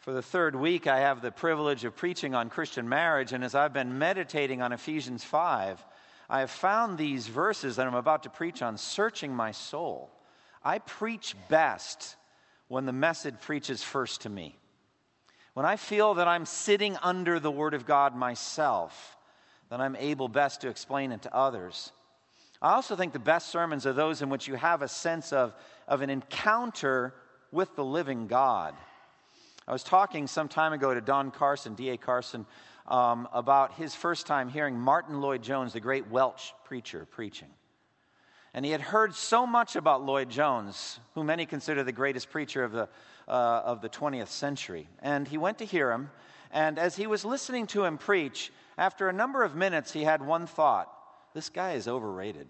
For the third week, I have the privilege of preaching on Christian marriage, and as I've been meditating on Ephesians 5, I have found these verses that I'm about to preach on searching my soul. I preach best when the message preaches first to me. When I feel that I'm sitting under the Word of God myself, then I'm able best to explain it to others. I also think the best sermons are those in which you have a sense of an encounter with the living God. I was talking some time ago to Don Carson, D.A. Carson, about his first time hearing Martin Lloyd-Jones, the great Welsh preacher, preaching. And he had heard so much about Lloyd-Jones, who many consider the greatest preacher of the 20th century. And he went to hear him, and as he was listening to him preach, after a number of minutes, he had one thought: this guy is overrated.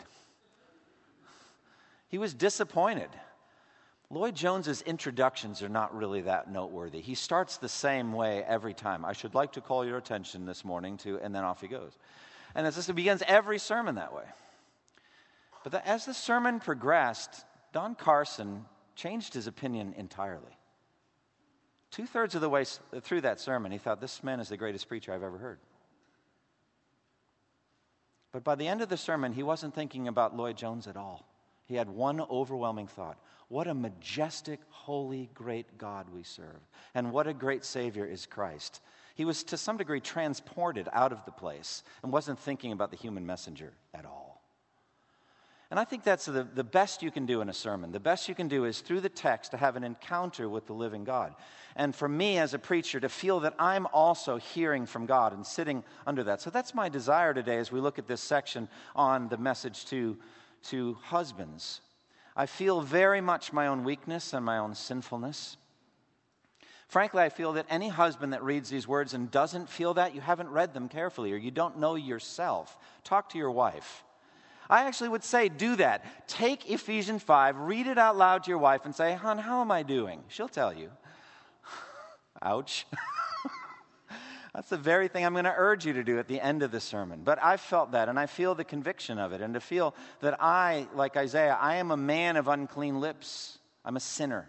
He was disappointed. Lloyd-Jones's introductions are not really that noteworthy. He starts the same way every time. I should like to call your attention this morning to, and then off he goes. And it begins every sermon that way. But as the sermon progressed, Don Carson changed his opinion entirely. 2/3 of the way through that sermon, he thought, this man is the greatest preacher I've ever heard. But by the end of the sermon, he wasn't thinking about Lloyd-Jones at all. He had one overwhelming thought: what a majestic, holy, great God we serve. And what a great Savior is Christ. He was to some degree transported out of the place and wasn't thinking about the human messenger at all. And I think that's the best you can do in a sermon. The best you can do is through the text to have an encounter with the living God. And for me as a preacher to feel that I'm also hearing from God and sitting under that. So that's my desire today as we look at this section on the message to husbands. I feel very much my own weakness and my own sinfulness. Frankly, I feel that any husband that reads these words and doesn't feel that, you haven't read them carefully or you don't know yourself. Talk to your wife. I actually would say do that. Take Ephesians 5, read it out loud to your wife and say, hon, how am I doing? She'll tell you. Ouch. That's the very thing I'm going to urge you to do at the end of the sermon. But I felt that, and I feel the conviction of it, and to feel that I, like Isaiah, I am a man of unclean lips. I'm a sinner.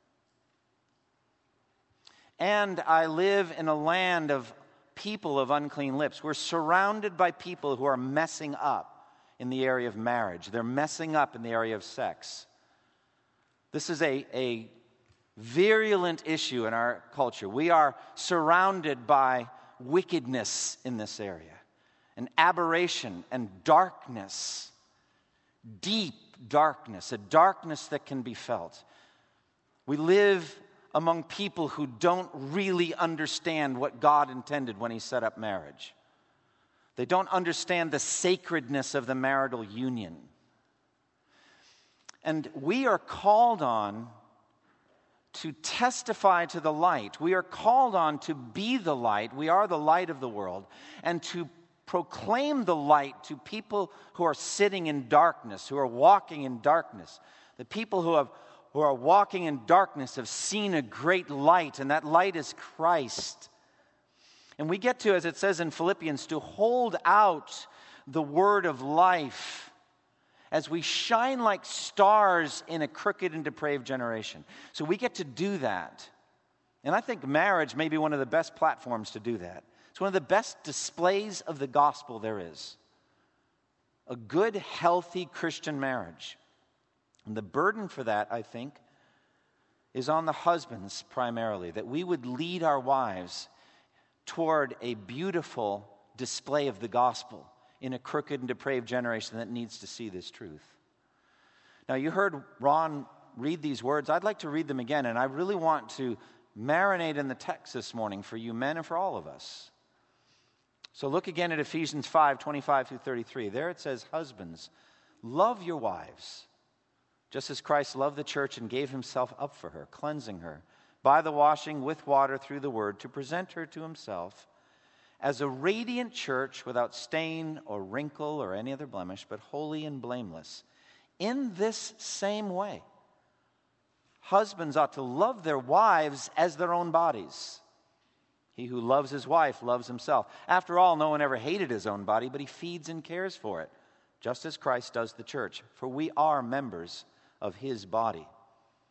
And I live in a land of people of unclean lips. We're surrounded by people who are messing up in the area of marriage. They're messing up in the area of sex. This is a virulent issue in our culture. We are surrounded by wickedness in this area, and aberration and darkness, deep darkness, a darkness that can be felt. We live among people who don't really understand what God intended when He set up marriage. They don't understand the sacredness of the marital union. And we are called on to testify to the light. We are called on to be the light. We are the light of the world. And to proclaim the light to people who are sitting in darkness, who are walking in darkness. The people who are walking in darkness have seen a great light, and that light is Christ. And we get to, as it says in Philippians, to hold out the word of life as we shine like stars in a crooked and depraved generation. So we get to do that. And I think marriage may be one of the best platforms to do that. It's one of the best displays of the gospel there is. A good, healthy Christian marriage. And the burden for that, I think, is on the husbands primarily, that we would lead our wives toward a beautiful display of the gospel in a crooked and depraved generation that needs to see this truth. Now, you heard Ron read these words. I'd like to read them again, and I really want to marinate in the text this morning for you men and for all of us. So look again at Ephesians 5, 25 through 33. There it says, husbands, love your wives, just as Christ loved the church and gave Himself up for her, cleansing her by the washing with water through the word, to present her to Himself as a radiant church without stain or wrinkle or any other blemish, but holy and blameless. In this same way, husbands ought to love their wives as their own bodies. He who loves his wife loves himself. After all, no one ever hated his own body, but he feeds and cares for it, just as Christ does the church. For we are members of His body.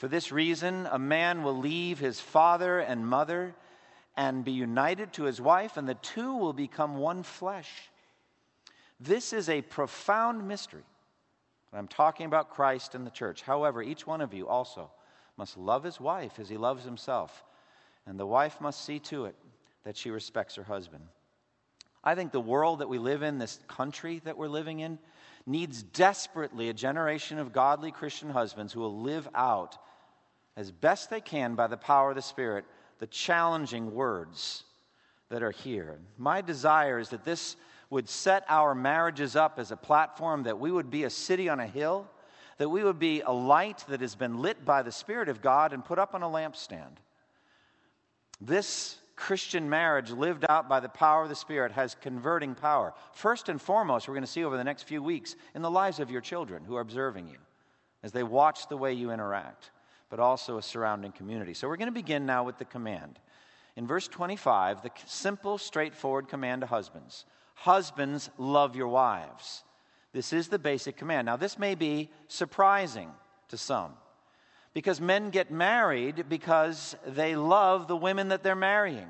For this reason, a man will leave his father and mother and be united to his wife, and the two will become one flesh. This is a profound mystery. I'm talking about Christ and the church. However, each one of you also must love his wife as he loves himself, and the wife must see to it that she respects her husband. I think the world that we live in, this country that we're living in, needs desperately a generation of godly Christian husbands who will live out as best they can by the power of the Spirit the challenging words that are here. My desire is that this would set our marriages up as a platform, that we would be a city on a hill, that we would be a light that has been lit by the Spirit of God and put up on a lampstand. This Christian marriage lived out by the power of the Spirit has converting power. First and foremost, we're going to see over the next few weeks in the lives of your children who are observing you as they watch the way you interact, but also a surrounding community. So we're going to begin now with the command. In verse 25, the simple, straightforward command to husbands. Husbands, love your wives. This is the basic command. Now, this may be surprising to some, because men get married because they love the women that they're marrying.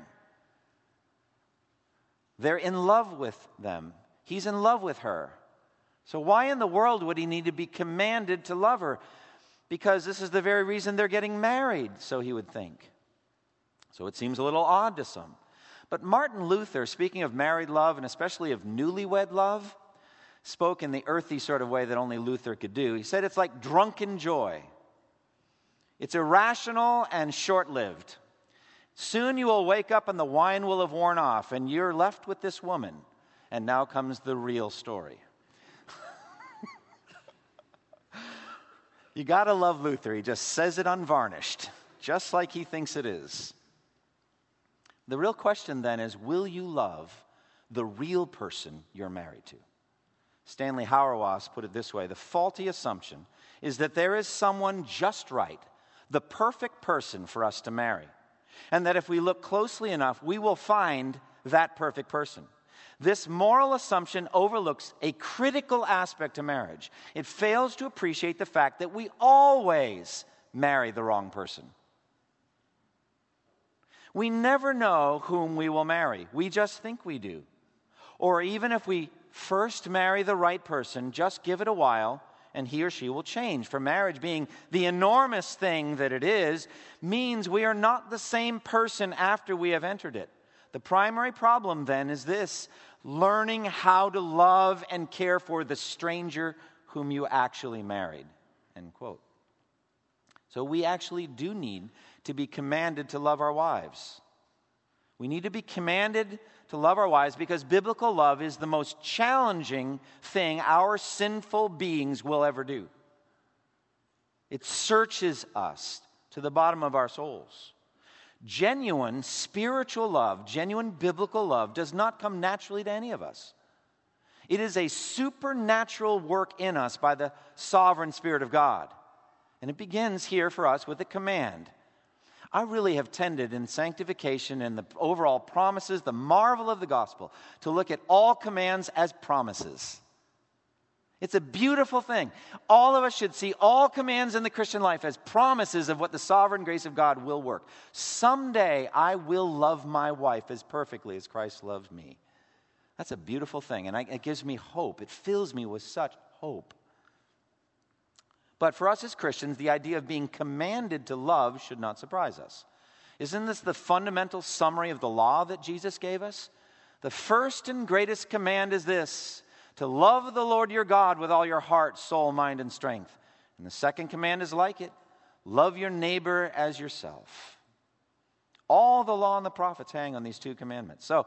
They're in love with them. He's in love with her. So why in the world would he need to be commanded to love her? Because this is the very reason they're getting married, so he would think. So it seems a little odd to some. But Martin Luther, speaking of married love and especially of newlywed love, spoke in the earthy sort of way that only Luther could do. He said it's like drunken joy. It's irrational and short-lived. Soon you will wake up and the wine will have worn off and you're left with this woman. And now comes the real story. You got to love Luther. He just says it unvarnished, just like he thinks it is. The real question then is, will you love the real person you're married to? Stanley Hauerwas put it this way: the faulty assumption is that there is someone just right, the perfect person for us to marry, and that if we look closely enough, we will find that perfect person. This moral assumption overlooks a critical aspect of marriage. It fails to appreciate the fact that we always marry the wrong person. We never know whom we will marry. We just think we do. Or even if we first marry the right person, just give it a while and he or she will change. For marriage, being the enormous thing that it is, means we are not the same person after we have entered it. The primary problem then is this: learning how to love and care for the stranger whom you actually married. End quote. So we actually do need to be commanded to love our wives. We need to be commanded to love our wives because biblical love is the most challenging thing our sinful beings will ever do. It searches us to the bottom of our souls. Genuine spiritual love, genuine biblical love does not come naturally to any of us. It is a supernatural work in us by the sovereign Spirit of God. And it begins here for us with a command. I really have tended in sanctification and the overall promises, the marvel of the gospel, to look at all commands as promises. It's a beautiful thing. All of us should see all commands in the Christian life as promises of what the sovereign grace of God will work. Someday I will love my wife as perfectly as Christ loves me. That's a beautiful thing, and it gives me hope. It fills me with such hope. But for us as Christians, the idea of being commanded to love should not surprise us. Isn't this the fundamental summary of the law that Jesus gave us? The first and greatest command is this: to love the Lord your God with all your heart, soul, mind, and strength. And the second command is like it: love your neighbor as yourself. All the law and the prophets hang on these two commandments. So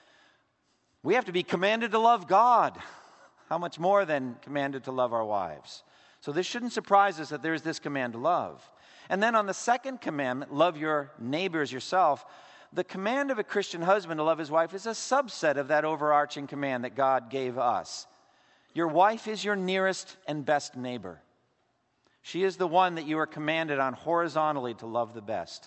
we have to be commanded to love God. How much more than commanded to love our wives? So this shouldn't surprise us that there is this command to love. And then on the second commandment, love your neighbor as yourself, the command of a Christian husband to love his wife is a subset of that overarching command that God gave us. Your wife is your nearest and best neighbor. She is the one that you are commanded on horizontally to love the best.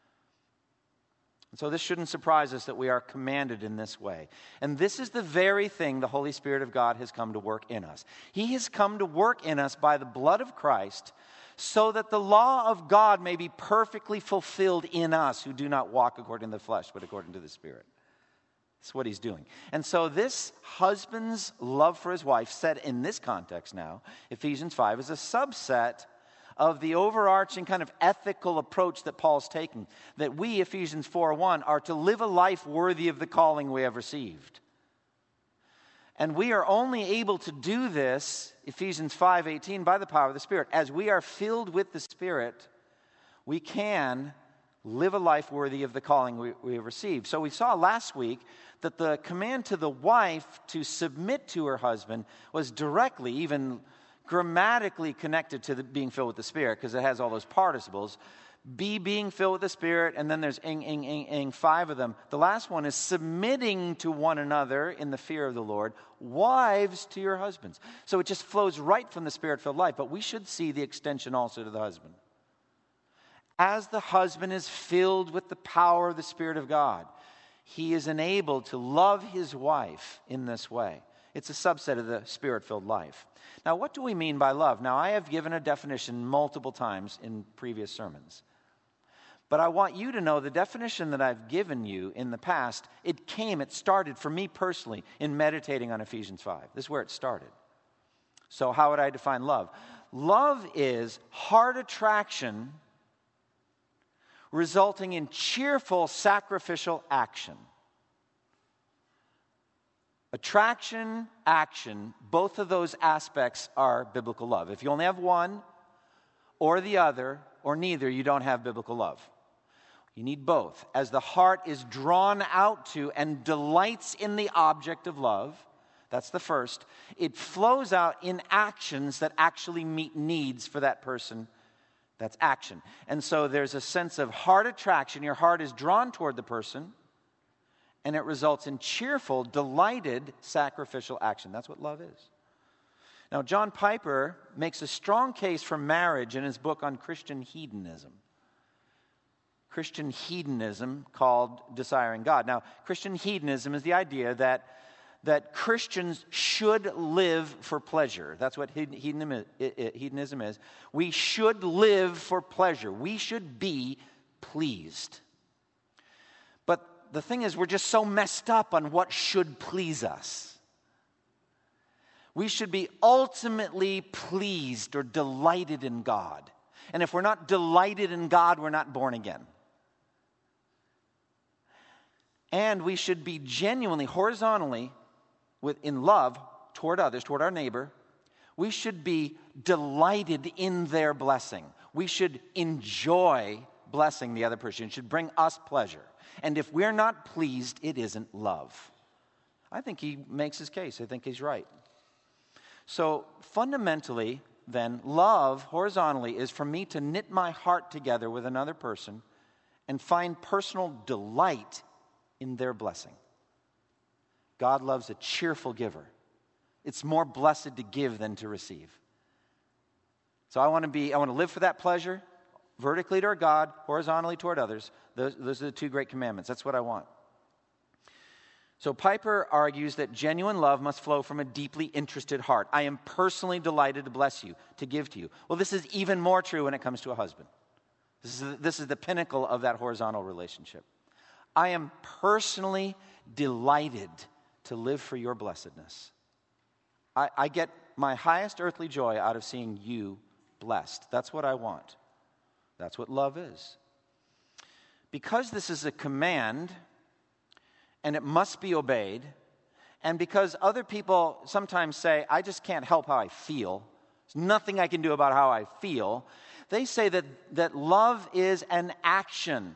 And so this shouldn't surprise us that we are commanded in this way. And this is the very thing the Holy Spirit of God has come to work in us. He has come to work in us by the blood of Christ so that the law of God may be perfectly fulfilled in us who do not walk according to the flesh, but according to the Spirit. That's what he's doing. And so this husband's love for his wife, said in this context now, Ephesians 5, is a subset of the overarching kind of ethical approach that Paul's taking. That we, Ephesians 4:1, are to live a life worthy of the calling we have received. And we are only able to do this, Ephesians 5:18, by the power of the Spirit. As we are filled with the Spirit, we can live a life worthy of the calling we have received. So we saw last week that the command to the wife to submit to her husband was directly, even grammatically connected to being filled with the Spirit, because it has all those participles. Be being filled with the Spirit, and then there's five of them. The last one is submitting to one another in the fear of the Lord. Wives to your husbands. So it just flows right from the Spirit-filled life, but we should see the extension also to the husband. As the husband is filled with the power of the Spirit of God, he is enabled to love his wife in this way. It's a subset of the Spirit-filled life. Now, what do we mean by love? Now, I have given a definition multiple times in previous sermons. But I want you to know the definition that I've given you in the past, it started for me personally in meditating on Ephesians 5. This is where it started. So how would I define love? Love is heart attraction resulting in cheerful sacrificial action. Attraction, action, both of those aspects are biblical love. If you only have one or the other or neither, you don't have biblical love. You need both. As the heart is drawn out to and delights in the object of love, that's the first, it flows out in actions that actually meet needs for that person. That's action. And so there's a sense of heart attraction. Your heart is drawn toward the person, and it results in cheerful, delighted, sacrificial action. That's what love is. Now, John Piper makes a strong case for marriage in his book on Christian hedonism. Christian hedonism called Desiring God. Now, Christian hedonism is the idea that Christians should live for pleasure. That's what hedonism is. We should live for pleasure. We should be pleased. But the thing is, we're just so messed up on what should please us. We should be ultimately pleased or delighted in God. And if we're not delighted in God, we're not born again. And we should be genuinely, horizontally, in love toward others, toward our neighbor. We should be delighted in their blessing. We should enjoy blessing the other person. It should bring us pleasure. And if we're not pleased, it isn't love. I think he makes his case. I think he's right. So fundamentally, then, love horizontally is for me to knit my heart together with another person and find personal delight in their blessing. God loves a cheerful giver. It's more blessed to give than to receive. So I want to live for that pleasure, vertically toward God, horizontally toward others. Those are the two great commandments. That's what I want. So Piper argues that genuine love must flow from a deeply interested heart. I am personally delighted to bless you, to give to you. Well, this is even more true when it comes to a husband. This is the pinnacle of that horizontal relationship. I am personally delighted to live for your blessedness. I get my highest earthly joy out of seeing you blessed. That's what I want. That's what love is. Because this is a command, and it must be obeyed, and because other people sometimes say, I just can't help how I feel, there's nothing I can do about how I feel, they say that love is an action.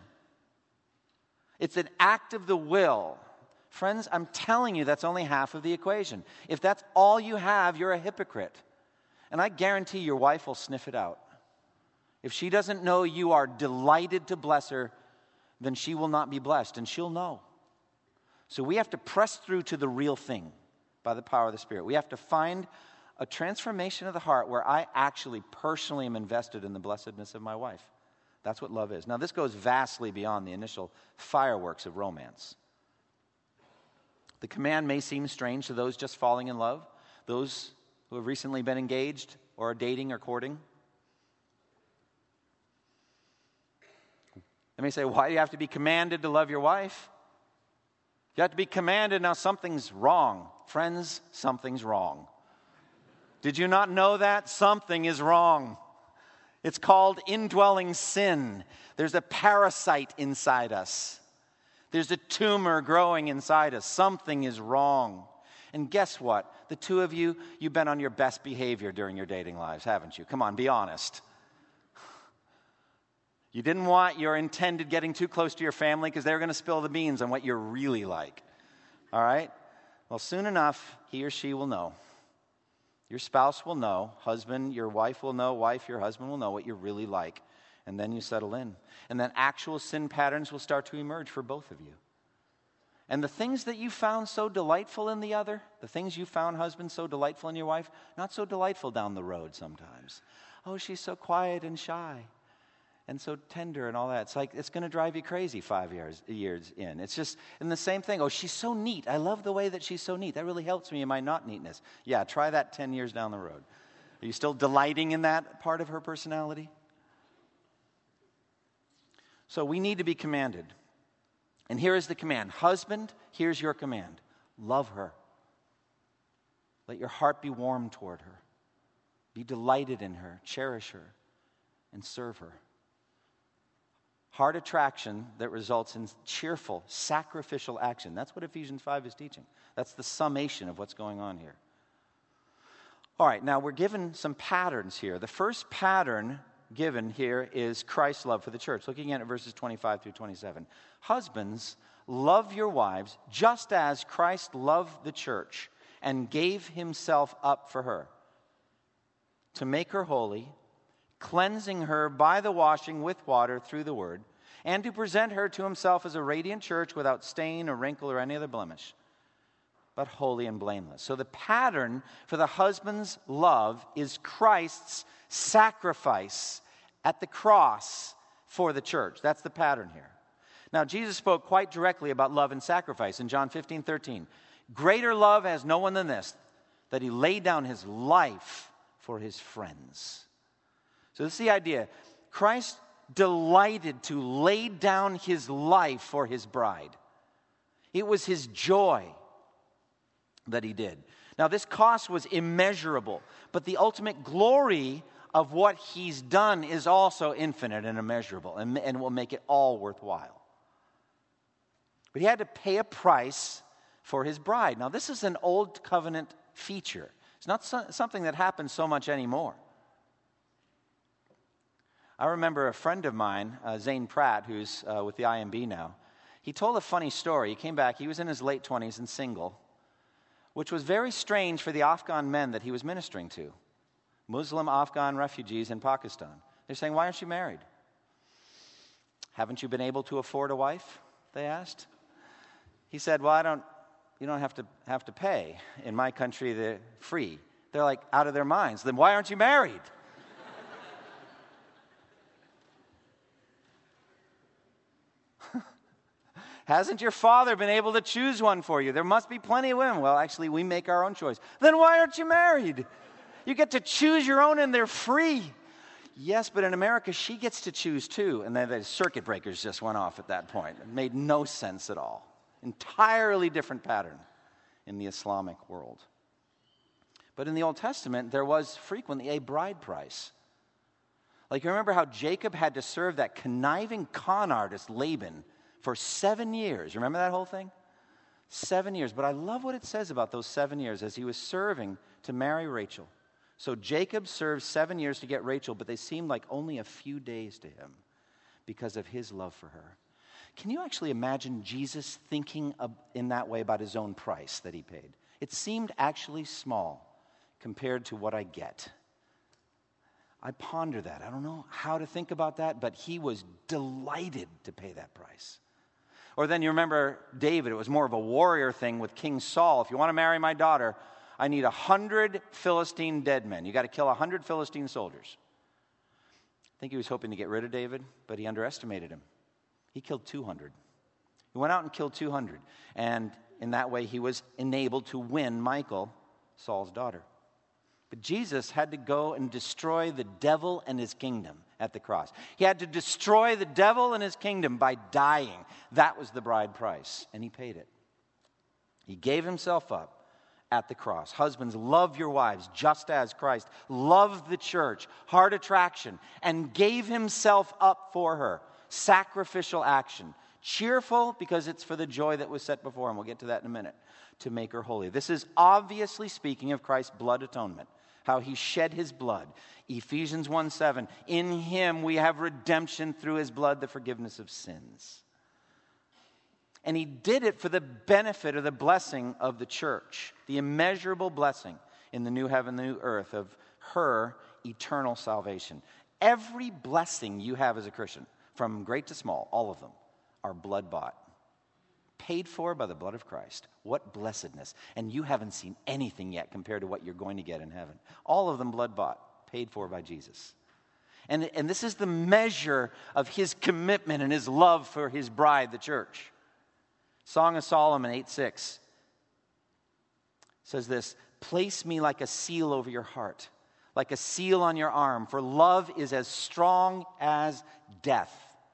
It's an act of the will. Friends, I'm telling you, that's only half of the equation. If that's all you have, you're a hypocrite. And I guarantee your wife will sniff it out. If she doesn't know you are delighted to bless her, then she will not be blessed, and she'll know. So we have to press through to the real thing by the power of the Spirit. We have to find a transformation of the heart where I actually personally am invested in the blessedness of my wife. That's what love is. Now, this goes vastly beyond the initial fireworks of romance. The command may seem strange to those just falling in love, those who have recently been engaged or are dating or courting. They may say, why do you have to be commanded to love your wife? You have to be commanded, now something's wrong. Friends, something's wrong. Did you not know that? Something is wrong. It's called indwelling sin. There's a parasite inside us. There's a tumor growing inside us. Something is wrong. And guess what? The two of you, you've been on your best behavior during your dating lives, haven't you? Come on, be honest. You didn't want your intended getting too close to your family because they were going to spill the beans on what you're really like. All right? Well, soon enough, he or she will know. Your spouse will know. Husband, your wife will know. Wife, your husband will know what you're really like. And then you settle in. And then actual sin patterns will start to emerge for both of you. And the things that you found so delightful in the other, the things you found, husband, so delightful in your wife, not so delightful down the road sometimes. Oh, she's so quiet and shy and so tender and all that. It's like, it's going to drive you crazy 5 years in. It's just, and the same thing. Oh, she's so neat. I love the way that she's so neat. That really helps me in my not neatness. Yeah, try that 10 years down the road. Are you still delighting in that part of her personality? So we need to be commanded. And here is the command. Husband, here's your command. Love her. Let your heart be warm toward her. Be delighted in her. Cherish her. And serve her. Heart attraction that results in cheerful, sacrificial action. That's what Ephesians 5 is teaching. That's the summation of what's going on here. All right, now we're given some patterns here. The first pattern given here is Christ's love for the church. Looking at it, verses 25 through 27. Husbands, love your wives just as Christ loved the church and gave himself up for her, to make her holy, cleansing her by the washing with water through the word, and to present her to himself as a radiant church without stain or wrinkle or any other blemish, but holy and blameless. So the pattern for the husband's love is Christ's sacrifice at the cross for the church. That's the pattern here. Now, Jesus spoke quite directly about love and sacrifice in John 15:13. Greater love has no one than this, that he laid down his life for his friends. So this is the idea. Christ delighted to lay down his life for his bride. It was his joy that he did. Now, this cost was immeasurable, but the ultimate glory of what he's done is also infinite and immeasurable, and will make it all worthwhile. But he had to pay a price for his bride. Now, this is an old covenant feature. It's not something that happens so much anymore. I remember a friend of mine, Zane Pratt, who's with the IMB now. He told a funny story. He came back. He was in his late 20s and single, which was very strange for the Afghan men that he was ministering to. Muslim Afghan refugees in Pakistan. They're saying, why aren't you married? Haven't you been able to afford a wife? They asked. He said, well, you don't have to pay. In my country, they're free. They're like out of their minds. Then why aren't you married? Hasn't your father been able to choose one for you? There must be plenty of women. Well, actually, we make our own choice. Then why aren't you married? You get to choose your own and they're free. Yes, but in America, she gets to choose too. And then the circuit breakers just went off at that point. It made no sense at all. Entirely different pattern in the Islamic world. But in the Old Testament, there was frequently a bride price. Like, you remember how Jacob had to serve that conniving con artist Laban for 7 years. Remember that whole thing? 7 years. But I love what it says about those 7 years as he was serving to marry Rachel. So Jacob served 7 years to get Rachel, but they seemed like only a few days to him because of his love for her. Can you actually imagine Jesus thinking in that way about his own price that he paid? It seemed actually small compared to what I get. I ponder that. I don't know how to think about that, but he was delighted to pay that price. Or then you remember David. It was more of a warrior thing with King Saul. If you want to marry my daughter, I need 100 Philistine dead men. You got to kill 100 Philistine soldiers. I think he was hoping to get rid of David, but he underestimated him. He killed 200. He went out and killed 200. And in that way, he was enabled to win Michal, Saul's daughter. But Jesus had to go and destroy the devil and his kingdom at the cross. He had to destroy the devil and his kingdom by dying. That was the bride price, and he paid it. He gave himself up at the cross. Husbands, love your wives just as Christ loved the church, heart attraction, and gave himself up for her. Sacrificial action. Cheerful because it's for the joy that was set before him. We'll get to that in a minute. To make her holy. This is obviously speaking of Christ's blood atonement. How he shed his blood. Ephesians 1:7. In him we have redemption through his blood, the forgiveness of sins. And he did it for the benefit or the blessing of the church. The immeasurable blessing in the new heaven, the new earth of her eternal salvation. Every blessing you have as a Christian, from great to small, all of them, are blood bought. Paid for by the blood of Christ. What blessedness. And you haven't seen anything yet compared to what you're going to get in heaven. All of them blood bought, paid for by Jesus. And this is the measure of his commitment and his love for his bride, the church. Song of Solomon 8:6 says this, place me like a seal over your heart, like a seal on your arm, for love is as strong as death.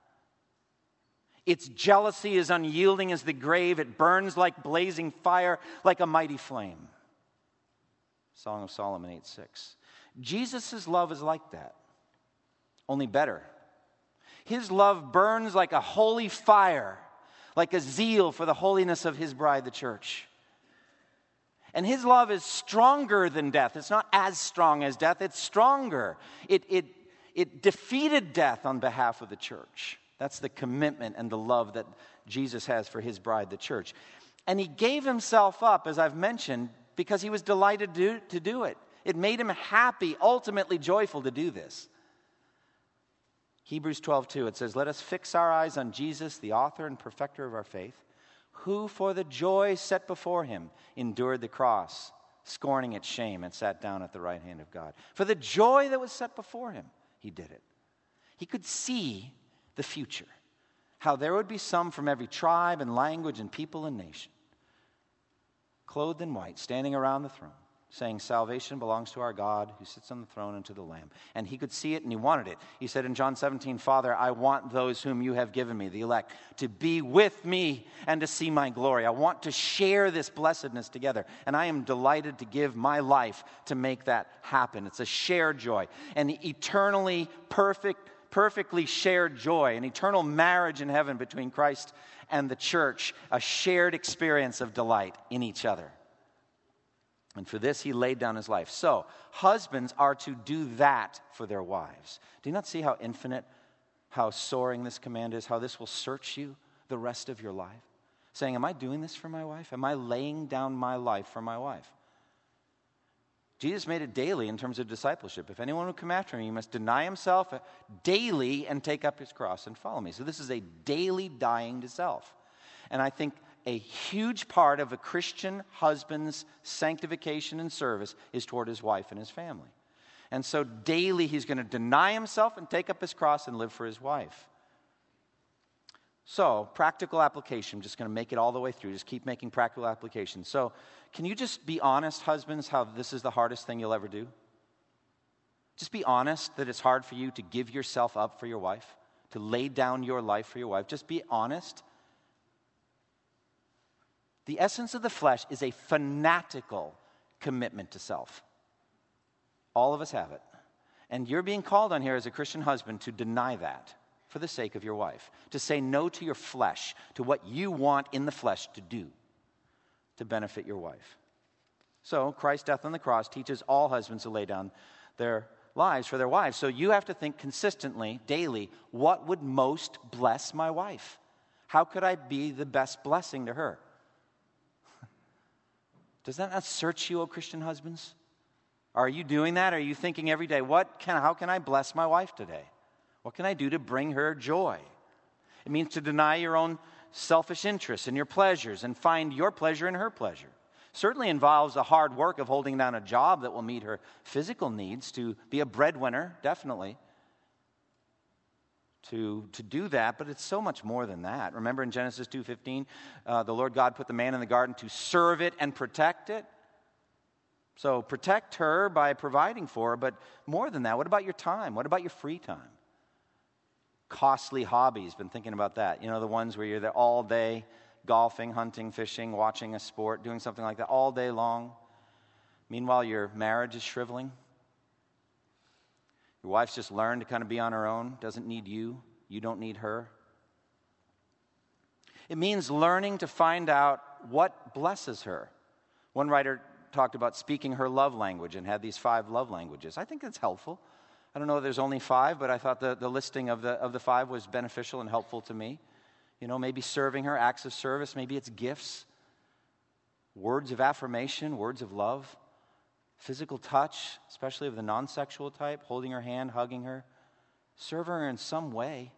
Its jealousy is unyielding as the grave. It burns like blazing fire, like a mighty flame. Song of Solomon 8:6. Jesus' love is like that, only better. His love burns like a holy fire, like a zeal for the holiness of his bride, the church. And his love is stronger than death. It's not as strong as death, it's stronger. It defeated death on behalf of the church. That's the commitment and the love that Jesus has for his bride, the church. And he gave himself up, as I've mentioned, because he was delighted to do it. It made him happy, ultimately joyful to do this. Hebrews 12:2, it says, let us fix our eyes on Jesus, the author and perfecter of our faith, who for the joy set before him endured the cross, scorning its shame, and sat down at the right hand of God. For the joy that was set before him, he did it. He could see the future, how there would be some from every tribe and language and people and nation, clothed in white, standing around the throne, saying, salvation belongs to our God who sits on the throne and to the Lamb. And he could see it and he wanted it. He said in John 17, Father, I want those whom you have given me, the elect, to be with me and to see my glory. I want to share this blessedness together. And I am delighted to give my life to make that happen. It's a shared joy, an eternally perfectly shared joy, an eternal marriage in heaven between Christ and the church, a shared experience of delight in each other. And for this, he laid down his life. So, husbands are to do that for their wives. Do you not see how infinite, how soaring this command is, how this will search you the rest of your life? Saying, am I doing this for my wife? Am I laying down my life for my wife? Jesus made it daily in terms of discipleship. If anyone will come after me, he must deny himself daily and take up his cross and follow me. So this is a daily dying to self. And I think a huge part of a Christian husband's sanctification and service is toward his wife and his family. And so daily he's going to deny himself and take up his cross and live for his wife. So, practical application. I'm just going to make it all the way through. Just keep making practical application. So, can you just be honest, husbands, how this is the hardest thing you'll ever do? Just be honest that it's hard for you to give yourself up for your wife, to lay down your life for your wife. Just be honest. The essence of the flesh is a fanatical commitment to self. All of us have it. And you're being called on here as a Christian husband to deny that for the sake of your wife. To say no to your flesh, to what you want in the flesh to do to benefit your wife. So, Christ's death on the cross teaches all husbands to lay down their lives for their wives. So you have to think consistently, daily, what would most bless my wife? How could I be the best blessing to her? Does that not search you, O Christian husbands? Are you doing that? Are you thinking every day, how can I bless my wife today? What can I do to bring her joy? It means to deny your own selfish interests and your pleasures and find your pleasure in her pleasure. Certainly involves the hard work of holding down a job that will meet her physical needs, to be a breadwinner, definitely. To do that, but it's so much more than that. Remember in Genesis 2:15, the Lord God put the man in the garden to serve it and protect it. So protect her by providing for her, but more than that, what about your time? What about your free time? Costly hobbies, been thinking about that. You know, the ones where you're there all day, golfing, hunting, fishing, watching a sport, doing something like that all day long. Meanwhile, your marriage is shriveling. Your wife's just learned to kind of be on her own, doesn't need you. You don't need her. It means learning to find out what blesses her. One writer talked about speaking her love language and had these 5 love languages. I think that's helpful. I don't know if there's only 5, but I thought the listing of the 5 was beneficial and helpful to me. You know, maybe serving her, acts of service, maybe it's gifts, words of affirmation, words of love, physical touch, especially of the non-sexual type, holding her hand, hugging her, serving her in some way,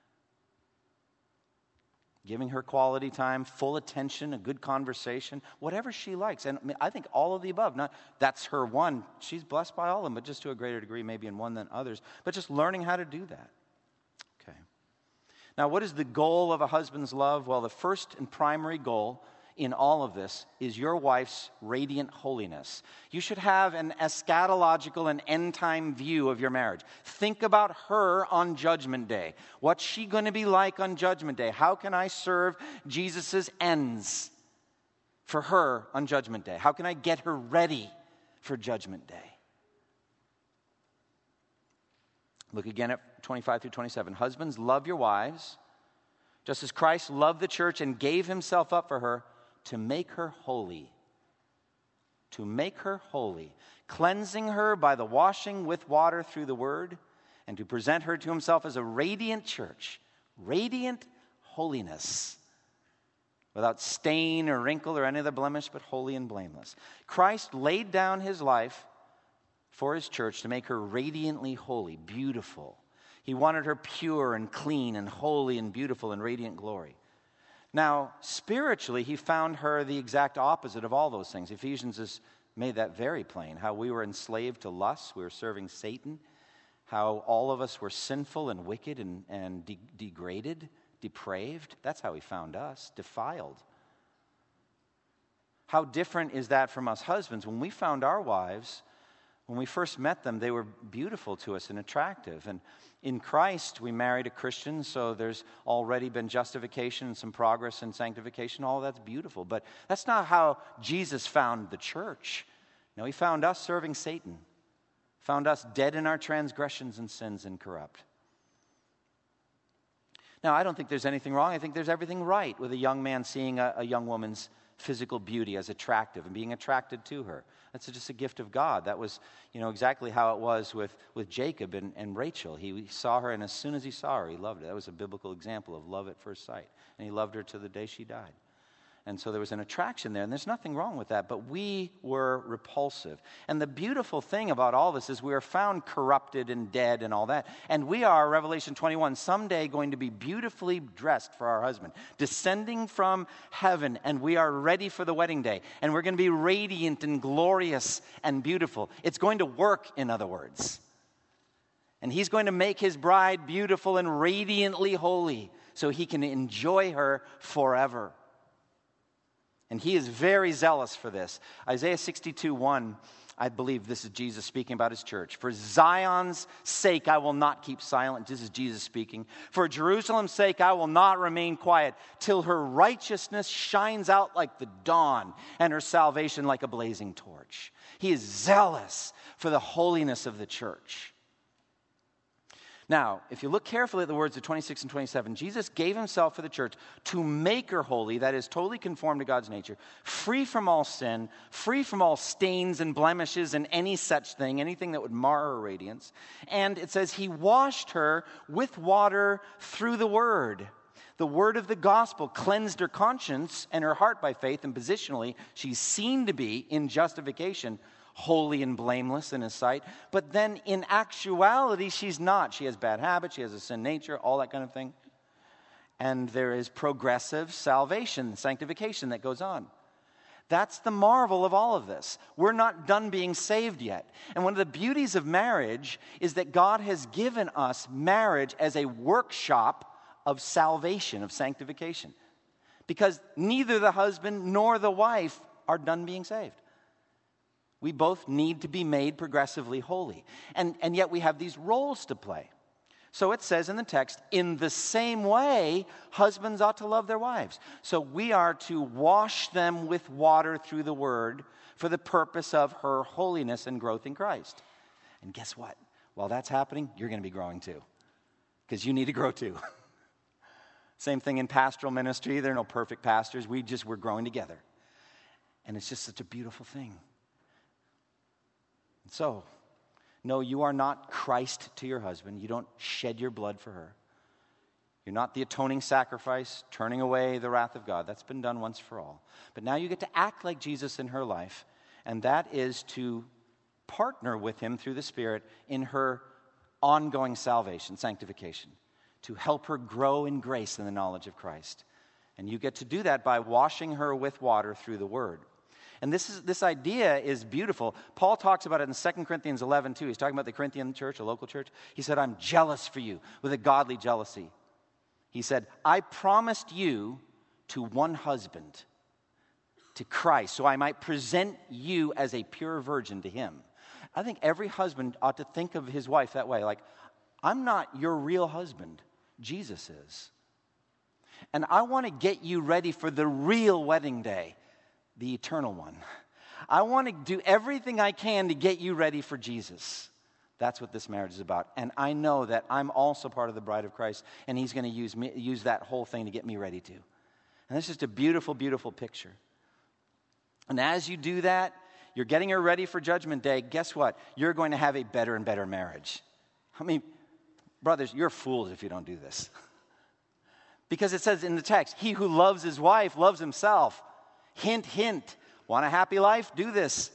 giving her quality time, full attention, a good conversation, whatever she likes. And I think all of the above. Not that's her one. She's blessed by all of them, but just to a greater degree maybe in one than others. But just learning how to do that. Okay. Now, what is the goal of a husband's love? Well, the first and primary goal in all of this is your wife's radiant holiness. You should have an eschatological and end-time view of your marriage. Think about her on Judgment Day. What's she going to be like on Judgment Day? How can I serve Jesus' ends for her on Judgment Day? How can I get her ready for Judgment Day? Look again at 25 through 27. Husbands, love your wives, just as Christ loved the church and gave himself up for her, to make her holy. To make her holy, cleansing her by the washing with water through the word, and to present her to himself as a radiant church, radiant holiness, without stain or wrinkle or any other blemish, but holy and blameless. Christ laid down his life for his church to make her radiantly holy, beautiful. He wanted her pure and clean and holy and beautiful in radiant glory. Now, spiritually, he found her the exact opposite of all those things. Ephesians has made that very plain, how we were enslaved to lust, we were serving Satan, how all of us were sinful and wicked and degraded, depraved. That's how he found us, defiled. How different is that from us husbands? When we found our wives, when we first met them, they were beautiful to us and attractive. And in Christ, we married a Christian, so there's already been justification and some progress in sanctification. All that's beautiful. But that's not how Jesus found the church. No, he found us serving Satan. Found us dead in our transgressions and sins and corrupt. Now, I don't think there's anything wrong. I think there's everything right with a young man seeing a young woman's physical beauty as attractive and being attracted to her. That's just a gift of God. That was, exactly how it was with Jacob and Rachel. He saw her, and as soon as he saw her, he loved her. That was a biblical example of love at first sight. And he loved her to the day she died. And so there was an attraction there, and there's nothing wrong with that, but we were repulsive. And the beautiful thing about all this is we are found corrupted and dead and all that. And we are, Revelation 21, someday going to be beautifully dressed for our husband, descending from heaven, and we are ready for the wedding day. And we're going to be radiant and glorious and beautiful. It's going to work, in other words. And he's going to make his bride beautiful and radiantly holy so he can enjoy her forever. And he is very zealous for this. Isaiah 62:1, I believe this is Jesus speaking about his church. For Zion's sake, I will not keep silent. This is Jesus speaking. For Jerusalem's sake, I will not remain quiet till her righteousness shines out like the dawn and her salvation like a blazing torch. He is zealous for the holiness of the church. Now, if you look carefully at the words of 26 and 27, Jesus gave himself for the church to make her holy, that is, totally conformed to God's nature, free from all sin, free from all stains and blemishes and any such thing, anything that would mar her radiance. And it says he washed her with water through the word. The word of the gospel cleansed her conscience and her heart by faith, and positionally, she's seen to be, in justification, holy and blameless in his sight. But then in actuality, she's not. She has bad habits, she has a sin nature, all that kind of thing. And there is progressive salvation, sanctification that goes on. That's the marvel of all of this. We're not done being saved yet. And one of the beauties of marriage is that God has given us marriage as a workshop of salvation, of sanctification. Because neither the husband nor the wife are done being saved. We both need to be made progressively holy. And yet we have these roles to play. So it says in the text, in the same way, husbands ought to love their wives. So we are to wash them with water through the word for the purpose of her holiness and growth in Christ. And guess what? While that's happening, you're going to be growing too. Because you need to grow too. Same thing in pastoral ministry. There are no perfect pastors. We're growing together. And it's just such a beautiful thing. So, no, you are not Christ to your husband. You don't shed your blood for her. You're not the atoning sacrifice, turning away the wrath of God. That's been done once for all. But now you get to act like Jesus in her life, and that is to partner with him through the Spirit in her ongoing salvation, sanctification, to help her grow in grace and the knowledge of Christ. And you get to do that by washing her with water through the Word. And this idea is beautiful. Paul talks about it in 2 Corinthians 11, too. He's talking about the Corinthian church, a local church. He said, I'm jealous for you with a godly jealousy. He said, I promised you to one husband, to Christ, so I might present you as a pure virgin to him. I think every husband ought to think of his wife that way. Like, I'm not your real husband. Jesus is. And I want to get you ready for the real wedding day, the eternal one. I want to do everything I can to get you ready for Jesus. That's what this marriage is about. And I know that I'm also part of the bride of Christ, and he's going to use that whole thing to get me ready too. And this is just a beautiful, beautiful picture. And as you do that, you're getting her ready for Judgment Day. Guess what? You're going to have a better and better marriage. I mean, brothers, you're fools if you don't do this. Because it says in the text, he who loves his wife loves himself. Hint, hint. Want a happy life? Do this.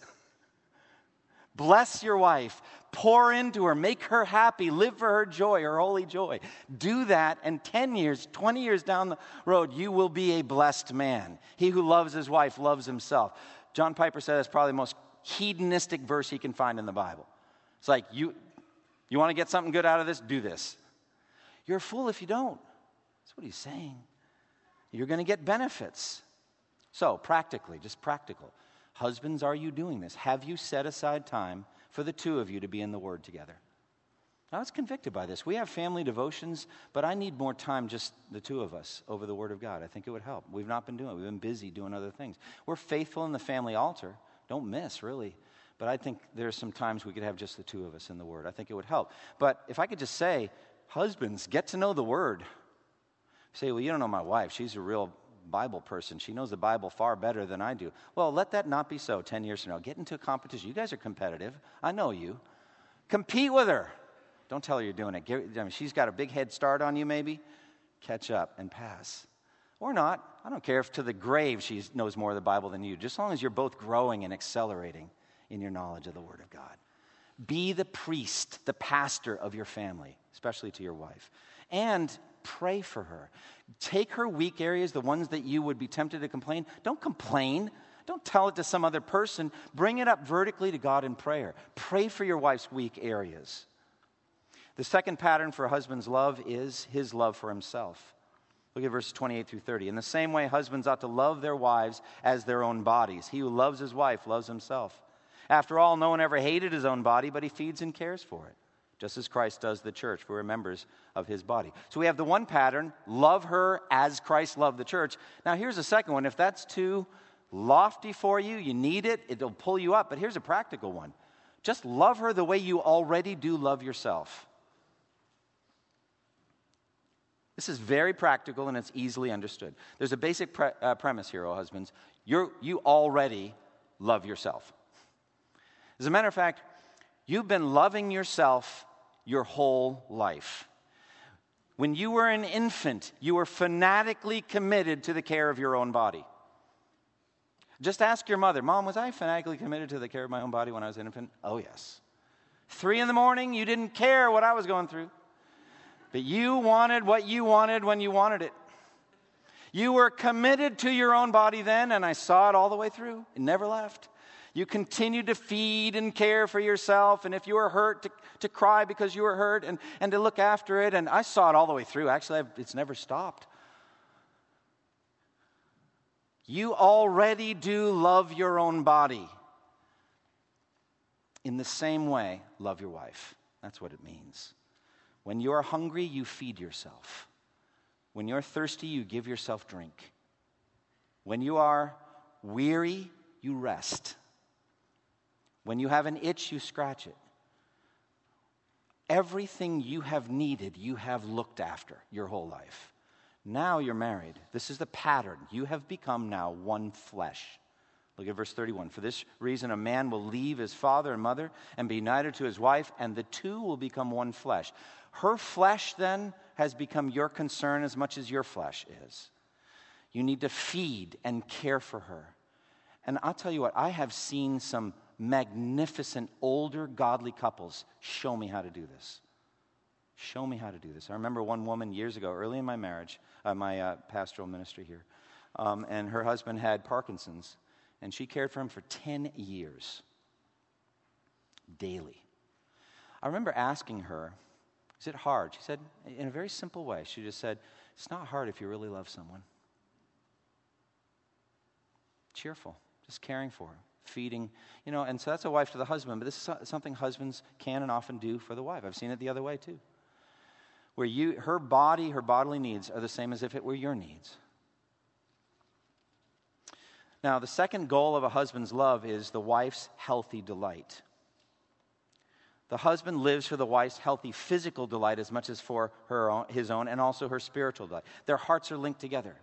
Bless your wife. Pour into her. Make her happy. Live for her joy, her holy joy. Do that, and 10 years, 20 years down the road, you will be a blessed man. He who loves his wife loves himself. John Piper said that's probably the most hedonistic verse he can find in the Bible. It's like, you want to get something good out of this? Do this. You're a fool if you don't. That's what he's saying. You're going to get benefits. So, practically, just practical. Husbands, are you doing this? Have you set aside time for the two of you to be in the Word together? I was convicted by this. We have family devotions, but I need more time, just the two of us, over the Word of God. I think it would help. We've not been doing it. We've been busy doing other things. We're faithful in the family altar. Don't miss, really. But I think there's some times we could have just the two of us in the Word. I think it would help. But if I could just say, husbands, get to know the Word. You say, well, you don't know my wife. She's a real Bible person. She knows the Bible far better than I do. Well, let that not be so 10 years from now. Get into a competition. You guys are competitive. I know you. Compete with her. Don't tell her you're doing it. She's got a big head start on you maybe. Catch up and pass. Or not. I don't care if to the grave she knows more of the Bible than you. Just as long as you're both growing and accelerating in your knowledge of the Word of God. Be the priest, the pastor of your family, especially to your wife. And pray for her. Take her weak areas, the ones that you would be tempted to complain. Don't complain. Don't tell it to some other person. Bring it up vertically to God in prayer. Pray for your wife's weak areas. The second pattern for a husband's love is his love for himself. Look at verses 28 through 30. In the same way, husbands ought to love their wives as their own bodies. He who loves his wife loves himself. After all, no one ever hated his own body, but he feeds and cares for it, just as Christ does the church, for we're members of his body. So we have the one pattern, love her as Christ loved the church. Now here's the second one. If that's too lofty for you, you need it, it'll pull you up. But here's a practical one. Just love her the way you already do love yourself. This is very practical and it's easily understood. There's a basic premise here, oh husbands. You already love yourself. As a matter of fact, you've been loving yourself your whole life. When you were an infant, you were fanatically committed to the care of your own body. Just ask your mother, Mom, was I fanatically committed to the care of my own body when I was an infant? Oh, yes. 3 a.m, you didn't care what I was going through. But you wanted what you wanted when you wanted it. You were committed to your own body then, and I saw it all the way through. It never left. You continued to feed and care for yourself, and if you were hurt, to cry because you were hurt, and to look after it, and I saw it all the way through. Actually, it's never stopped. You already do love your own body. In the same way, love your wife. That's what it means. When you are hungry, you feed yourself. When you're thirsty, you give yourself drink. When you are weary, you rest. When you have an itch, you scratch it. Everything you have needed, you have looked after your whole life. Now you're married. This is the pattern. You have become now one flesh. Look at verse 31. For this reason, a man will leave his father and mother and be united to his wife, and the two will become one flesh. Her flesh then has become your concern as much as your flesh is. You need to feed and care for her. And I'll tell you what, I have seen some magnificent older godly couples show me how to do this. Show me how to do this. I remember one woman years ago, early in my marriage, my pastoral ministry here, and her husband had Parkinson's, and she cared for him for 10 years, daily. I remember asking her, is it hard? She said, in a very simple way, she just said, it's not hard if you really love someone. Cheerful, just caring for her, feeding, and so that's a wife to the husband, but this is something husbands can and often do for the wife. I've seen it the other way too. Where her bodily needs are the same as if it were your needs. Now, the second goal of a husband's love is the wife's healthy delight. The husband lives for the wife's healthy physical delight as much as for his own and also her spiritual delight. Their hearts are linked together.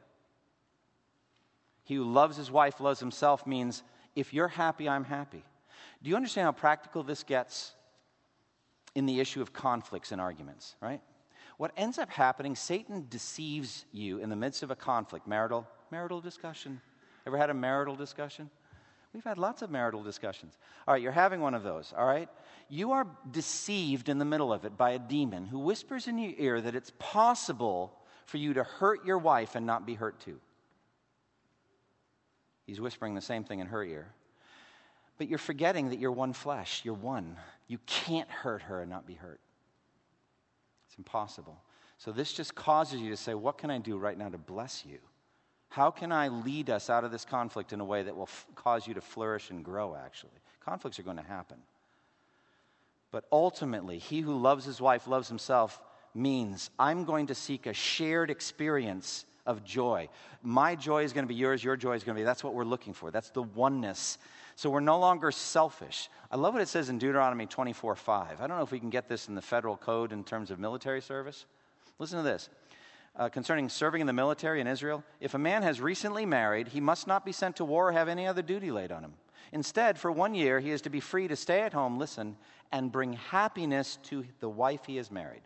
He who loves his wife loves himself means if you're happy, I'm happy. Do you understand how practical this gets in the issue of conflicts and arguments, right? What ends up happening, Satan deceives you in the midst of a conflict, marital discussion. Ever had a marital discussion? We've had lots of marital discussions. All right, you're having one of those, all right? You are deceived in the middle of it by a demon who whispers in your ear that it's possible for you to hurt your wife and not be hurt too. He's whispering the same thing in her ear. But you're forgetting that you're one flesh. You're one. You can't hurt her and not be hurt. It's impossible. So this just causes you to say, what can I do right now to bless you? How can I lead us out of this conflict in a way that will cause you to flourish and grow, actually? Conflicts are going to happen. But ultimately, he who loves his wife loves himself means I'm going to seek a shared experience of joy. My joy is going to be yours, your joy is going to be. That's what we're looking for. That's the oneness. So we're no longer selfish. I love what it says in Deuteronomy 24:5. I don't know if we can get this in the federal code in terms of military service. Listen to this. Concerning serving in the military in Israel, if a man has recently married, he must not be sent to war or have any other duty laid on him. Instead, for 1 year, he is to be free to stay at home, listen, and bring happiness to the wife he has married.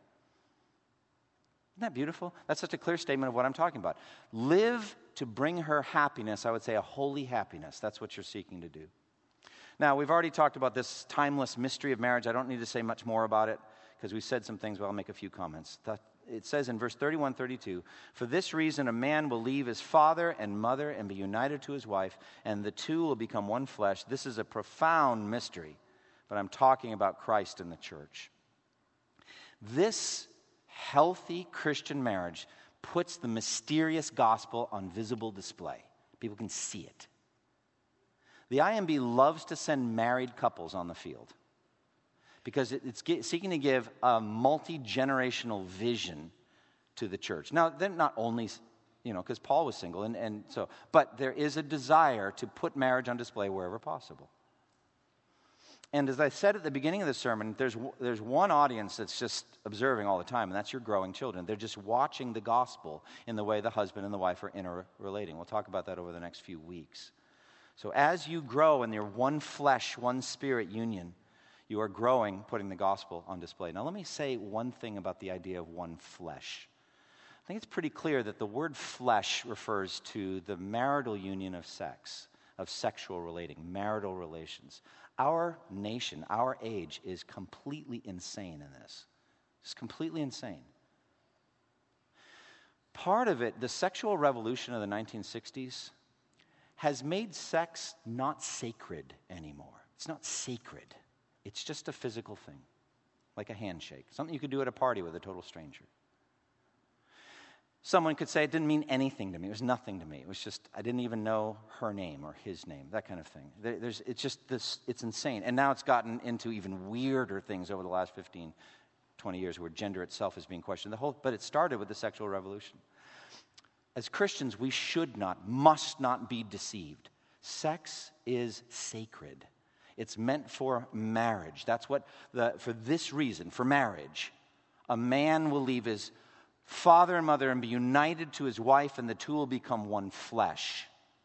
Isn't that beautiful? That's such a clear statement of what I'm talking about. Live to bring her happiness, I would say a holy happiness. That's what you're seeking to do. Now, we've already talked about this timeless mystery of marriage. I don't need to say much more about it because we said some things, but I'll make a few comments. It says in verse 31, 32, for this reason a man will leave his father and mother and be united to his wife, and the two will become one flesh. This is a profound mystery, but I'm talking about Christ and the church. This healthy Christian marriage puts the mysterious gospel on visible display. People can see it. The IMB loves to send married couples on the field because it's seeking to give a multi-generational vision to the church. Now, they're not only, because Paul was single, but there is a desire to put marriage on display wherever possible. And as I said at the beginning of the sermon, there's one audience that's just observing all the time, and that's your growing children. They're just watching the gospel in the way the husband and the wife are interrelating. We'll talk about that over the next few weeks. So as you grow in your one flesh, one spirit union, you are growing, putting the gospel on display. Now let me say one thing about the idea of one flesh. I think it's pretty clear that the word flesh refers to the marital union of sex, of sexual relating, marital relations. Our nation, our age is completely insane in this. It's completely insane. Part of it, the sexual revolution of the 1960s, has made sex not sacred anymore. It's not sacred. It's just a physical thing, like a handshake, something you could do at a party with a total stranger. Someone could say it didn't mean anything to me. It was nothing to me. It was just, I didn't even know her name or his name, that kind of thing. It's just this, it's insane. And now it's gotten into even weirder things over the last 15, 20 years where gender itself is being questioned. But it started with the sexual revolution. As Christians, we must not be deceived. Sex is sacred. It's meant for marriage. That's what, for this reason, for marriage, a man will leave his father and mother and be united to his wife, and the two will become one flesh.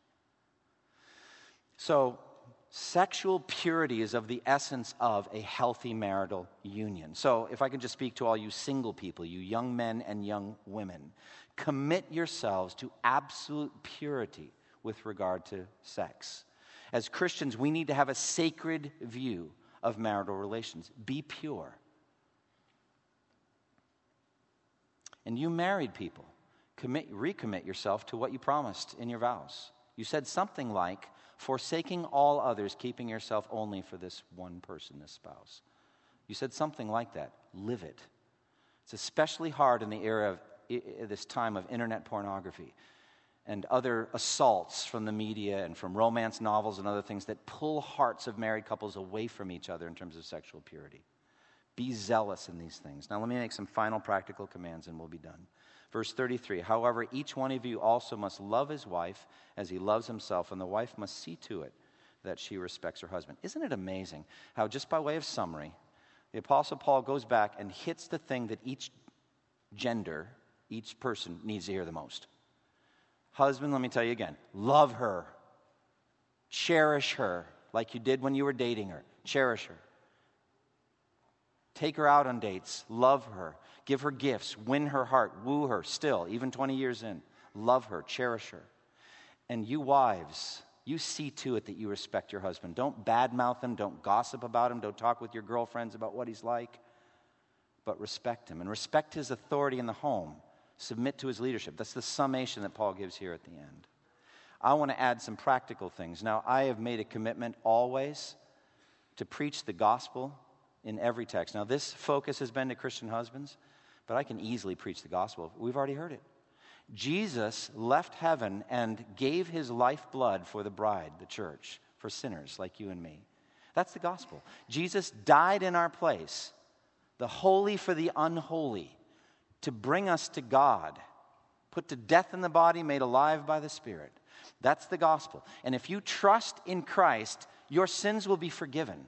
So, sexual purity is of the essence of a healthy marital union. So, if I can just speak to all you single people, you young men and young women, commit yourselves to absolute purity with regard to sex. As Christians, we need to have a sacred view of marital relations. Be pure. And you married people, recommit yourself to what you promised in your vows. You said something like, forsaking all others, keeping yourself only for this one person, this spouse. You said something like that. Live it. It's especially hard in the era of this time of internet pornography and other assaults from the media and from romance novels and other things that pull hearts of married couples away from each other in terms of sexual purity. Be zealous in these things. Now let me make some final practical commands and we'll be done. Verse 33, however, each one of you also must love his wife as he loves himself, and the wife must see to it that she respects her husband. Isn't it amazing how, just by way of summary, the Apostle Paul goes back and hits the thing that each gender, each person needs to hear the most. Husband, let me tell you again, love her. Cherish her like you did when you were dating her. Cherish her. Take her out on dates. Love her. Give her gifts. Win her heart. Woo her still, even 20 years in. Love her. Cherish her. And you wives, you see to it that you respect your husband. Don't badmouth him. Don't gossip about him. Don't talk with your girlfriends about what he's like. But respect him. And respect his authority in the home. Submit to his leadership. That's the summation that Paul gives here at the end. I want to add some practical things. Now, I have made a commitment always to preach the gospel in every text. Now, this focus has been to Christian husbands, but I can easily preach the gospel. We've already heard it. Jesus left heaven and gave his lifeblood for the bride, the church, for sinners like you and me. That's the gospel. Jesus died in our place, the holy for the unholy, to bring us to God, put to death in the body, made alive by the Spirit. That's the gospel. And if you trust in Christ, your sins will be forgiven.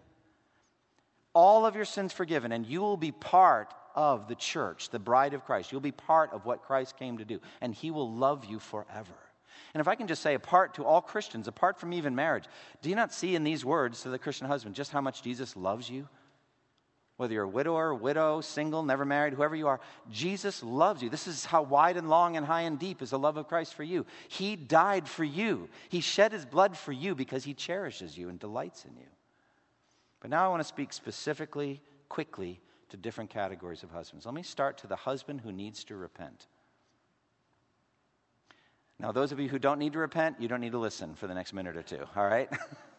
All of your sins forgiven, and you will be part of the church, the bride of Christ. You'll be part of what Christ came to do, and he will love you forever. And if I can just say, apart to all Christians, apart from even marriage, do you not see in these words to the Christian husband just how much Jesus loves you? Whether you're a widower, widow, single, never married, whoever you are, Jesus loves you. This is how wide and long and high and deep is the love of Christ for you. He died for you. He shed his blood for you because he cherishes you and delights in you. But now I want to speak specifically, quickly, to different categories of husbands. Let me start to the husband who needs to repent. Now, those of you who don't need to repent, you don't need to listen for the next minute or two, all right?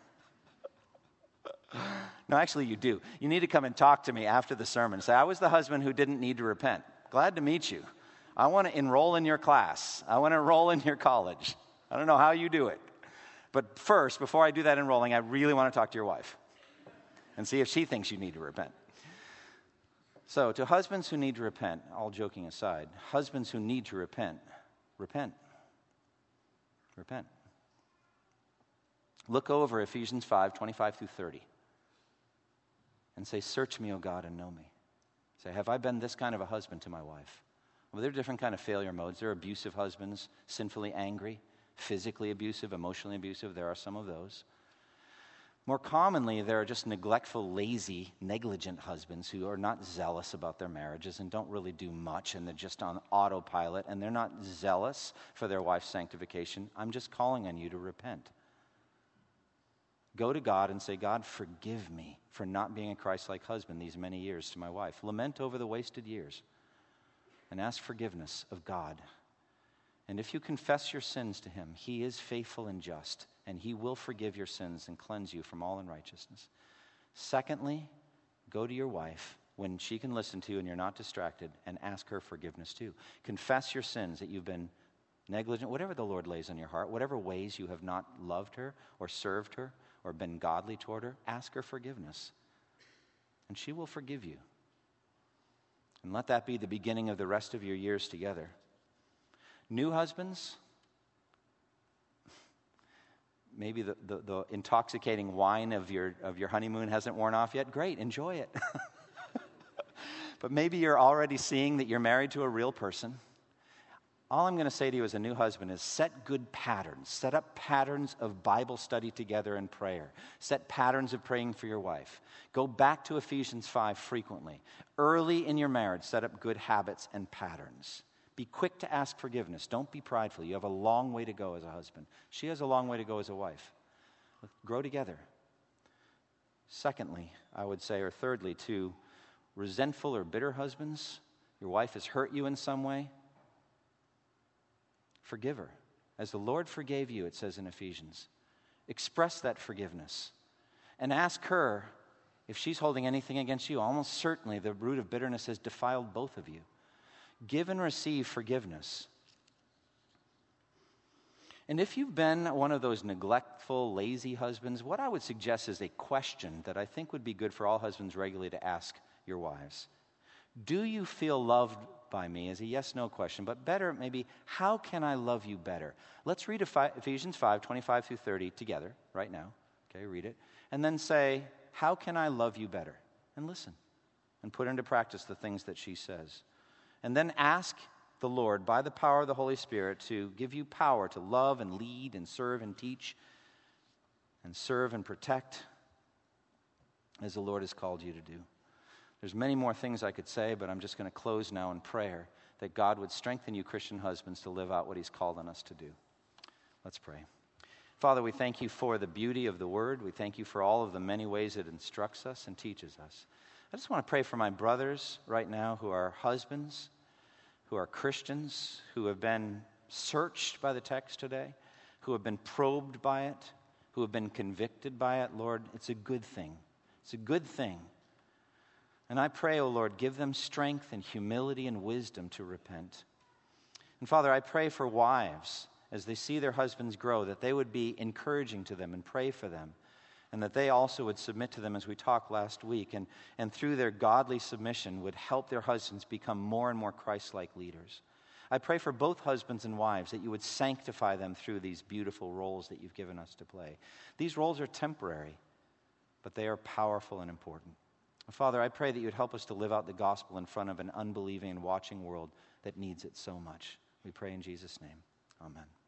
No, actually you do. You need to come and talk to me after the sermon. Say, I was the husband who didn't need to repent. Glad to meet you. I want to enroll in your class. I want to enroll in your college. I don't know how you do it. But first, before I do that enrolling, I really want to talk to your wife and see if she thinks you need to repent. So, to husbands who need to repent, all joking aside, husbands who need to repent, repent. Repent. Look over Ephesians 5, 25 through 30. And say, search me, O God, and know me. Say, have I been this kind of a husband to my wife? Well, there are different kind of failure modes. There are abusive husbands, sinfully angry, physically abusive, emotionally abusive. There are some of those. More commonly, there are just neglectful, lazy, negligent husbands who are not zealous about their marriages and don't really do much, and they're just on autopilot, and they're not zealous for their wife's sanctification. I'm just calling on you to repent. Go to God and say, God, forgive me for not being a Christ-like husband these many years to my wife. Lament over the wasted years and ask forgiveness of God. And if you confess your sins to him, he is faithful and just, and he will forgive your sins and cleanse you from all unrighteousness. Secondly, go to your wife when she can listen to you and you're not distracted, and ask her forgiveness too. Confess your sins, that you've been negligent, whatever the Lord lays on your heart, whatever ways you have not loved her or served her or been godly toward her, ask her forgiveness. And she will forgive you. And let that be the beginning of the rest of your years together. New husbands, maybe the intoxicating wine of your honeymoon hasn't worn off yet. Great, enjoy it. But maybe you're already seeing that you're married to a real person. All I'm going to say to you as a new husband is set good patterns. Set up patterns of Bible study together and prayer. Set patterns of praying for your wife. Go back to Ephesians 5 frequently. Early in your marriage, set up good habits and patterns. Be quick to ask forgiveness. Don't be prideful. You have a long way to go as a husband. She has a long way to go as a wife. Grow together. Secondly, I would say, or thirdly, to resentful or bitter husbands, your wife has hurt you in some way, forgive her. As the Lord forgave you, it says in Ephesians. Express that forgiveness. And ask her if she's holding anything against you. Almost certainly the root of bitterness has defiled both of you. Give and receive forgiveness. And if you've been one of those neglectful, lazy husbands, what I would suggest is a question that I think would be good for all husbands regularly to ask your wives. Do you feel loved by me? Is a yes-no question, but better maybe, how can I love you better? Let's read Ephesians 5, 25 through 30 together right now. Okay, read it. And then say, how can I love you better? And listen and put into practice the things that she says. And then ask the Lord, by the power of the Holy Spirit, to give you power to love and lead and serve and teach and serve and protect as the Lord has called you to do. There's many more things I could say, but I'm just going to close now in prayer that God would strengthen you Christian husbands to live out what He's called on us to do. Let's pray. Father, we thank you for the beauty of the Word. We thank you for all of the many ways it instructs us and teaches us. I just want to pray for my brothers right now who are husbands, who are Christians, who have been searched by the text today, who have been probed by it, who have been convicted by it. Lord, it's a good thing. It's a good thing. And I pray, O Lord, give them strength and humility and wisdom to repent. And Father, I pray for wives as they see their husbands grow, that they would be encouraging to them and pray for them, and that they also would submit to them as we talked last week, and through their godly submission would help their husbands become more and more Christ-like leaders. I pray for both husbands and wives that you would sanctify them through these beautiful roles that you've given us to play. These roles are temporary, but they are powerful and important. Father, I pray that you would help us to live out the gospel in front of an unbelieving and watching world that needs it so much. We pray in Jesus' name. Amen.